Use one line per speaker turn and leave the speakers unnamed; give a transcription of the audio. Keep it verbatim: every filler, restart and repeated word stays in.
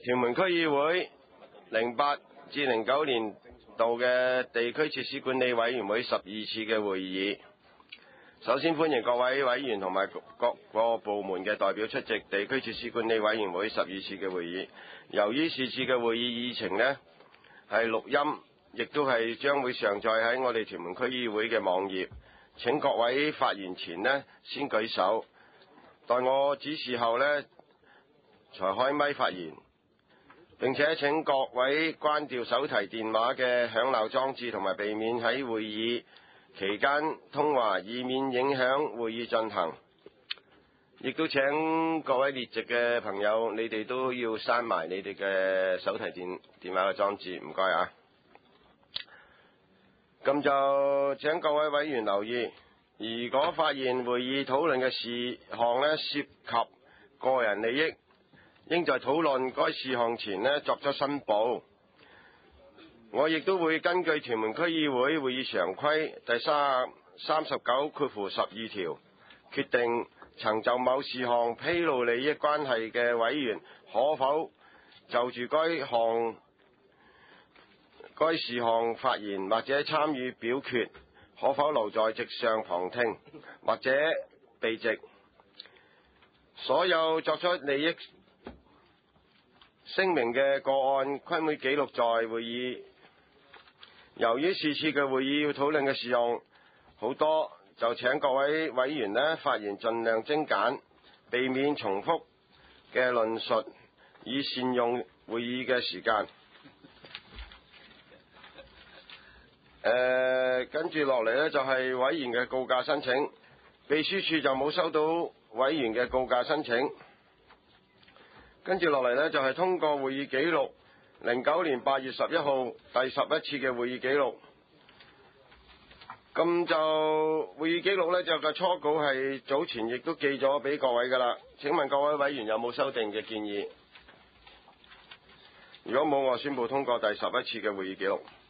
屯門區議會零八至零九年度嘅地區設施管理委員會十二次嘅會議。首先歡迎各位委員同埋各個部門嘅代表出席地區設施管理委員會十二次嘅會議。由於是次嘅會議議程呢係錄音，亦都係將會上載喺我哋屯門區議會嘅網頁。請各位發言前呢先舉手，待我指示後呢才開咪發言。並且請各位關掉手提電話嘅響鬧裝置，同埋避免喺會議期間通話，以免影響會議進行。亦都請各位列席嘅朋友，你哋都要閂埋你哋嘅手提電電話嘅裝置，唔該啊。咁就請各位委員留意，如果發現會議討論嘅事項呢涉及個人利益，應在討論該事項前呢作出申報。我亦都會根據屯門區議會會議常規第三十九括十二條，決定曾就某事項披露利益關係嘅委員可否就住該項該事項發言或者參與表決，可否留在席上旁聽或者避席。所有作出利益聲明嘅個案均會記錄在會議。由於是次嘅會議要討論嘅事項好多，就請各位委員呢發言盡量精簡，避免重複嘅論述，以善用會議嘅時間。誒，跟住落嚟呢就係委員嘅告假申請，秘書處就冇收到委員嘅告假申請。跟住落嚟呢就係通過會議記錄零九年八月十一號第十一次嘅會議記錄。咁就會議記錄呢就個初稿係早前亦都寄咗俾各位㗎啦。請問各位委員有冇修訂嘅建議？如果冇，我宣布通過第十一次嘅會議記錄。